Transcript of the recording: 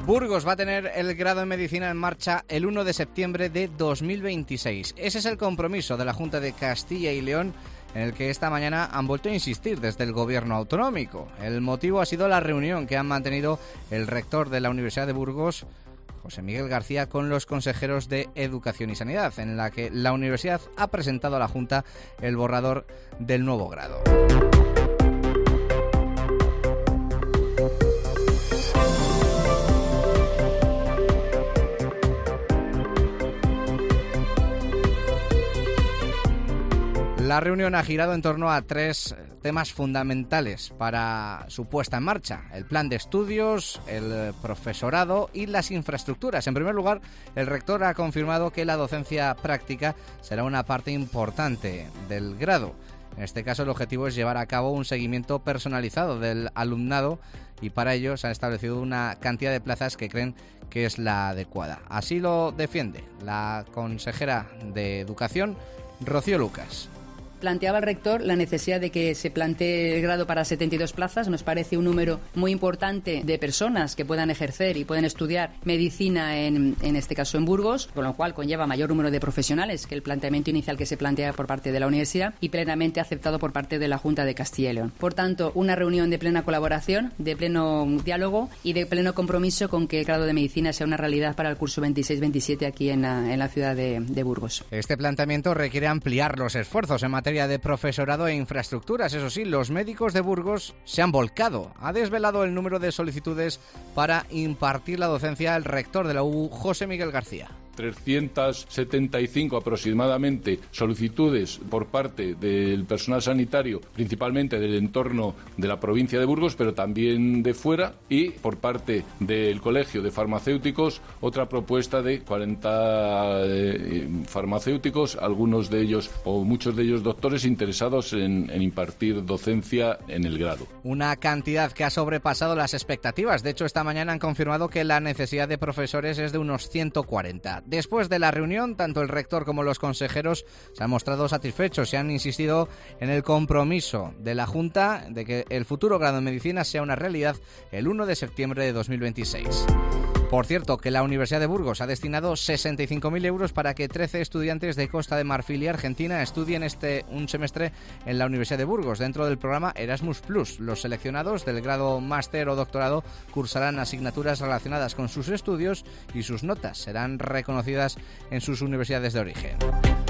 Burgos va a tener el grado en Medicina en marcha el 1 de septiembre de 2026. Ese es el compromiso de la Junta de Castilla y León, en el que esta mañana han vuelto a insistir desde el gobierno autonómico. El motivo ha sido la reunión que han mantenido el rector de la Universidad de Burgos, José Miguel García, con los consejeros de Educación y Sanidad, en la que la universidad ha presentado a la Junta el borrador del nuevo grado. La reunión ha girado en torno a 3 temas fundamentales para su puesta en marcha: el plan de estudios, el profesorado y las infraestructuras. En primer lugar, el rector ha confirmado que la docencia práctica será una parte importante del grado. En este caso, el objetivo es llevar a cabo un seguimiento personalizado del alumnado y para ello se ha establecido una cantidad de plazas que creen que es la adecuada. Así lo defiende la consejera de Educación, Rocío Lucas. Planteaba el rector la necesidad de que se plantee el grado para 72 plazas. Nos parece un número muy importante de personas que puedan ejercer y pueden estudiar medicina en este caso en Burgos, con lo cual conlleva mayor número de profesionales que el planteamiento inicial que se plantea por parte de la universidad y plenamente aceptado por parte de la Junta de Castilla y León. Por tanto, una reunión de plena colaboración, de pleno diálogo y de pleno compromiso con que el grado de medicina sea una realidad para el curso 26-27 aquí en la ciudad de Burgos. Este planteamiento requiere ampliar los esfuerzos en materia de profesorado e infraestructuras. Eso sí, los médicos de Burgos se han volcado. Ha desvelado el número de solicitudes para impartir la docencia el rector de la UBU, José Miguel García. 375 aproximadamente solicitudes por parte del personal sanitario, principalmente del entorno de la provincia de Burgos, pero también de fuera, y por parte del Colegio de Farmacéuticos otra propuesta de 40 farmacéuticos, algunos de ellos o muchos de ellos doctores interesados en impartir docencia en el grado. Una cantidad que ha sobrepasado las expectativas. De hecho, esta mañana han confirmado que la necesidad de profesores es de unos 140. Después de la reunión, tanto el rector como los consejeros se han mostrado satisfechos y han insistido en el compromiso de la Junta de que el futuro grado en Medicina sea una realidad el 1 de septiembre de 2026. Por cierto, que la Universidad de Burgos ha destinado 65.000 euros para que 13 estudiantes de Costa de Marfil y Argentina estudien un semestre en la Universidad de Burgos dentro del programa Erasmus+. Los seleccionados del grado máster o doctorado cursarán asignaturas relacionadas con sus estudios y sus notas serán reconocidas en sus universidades de origen.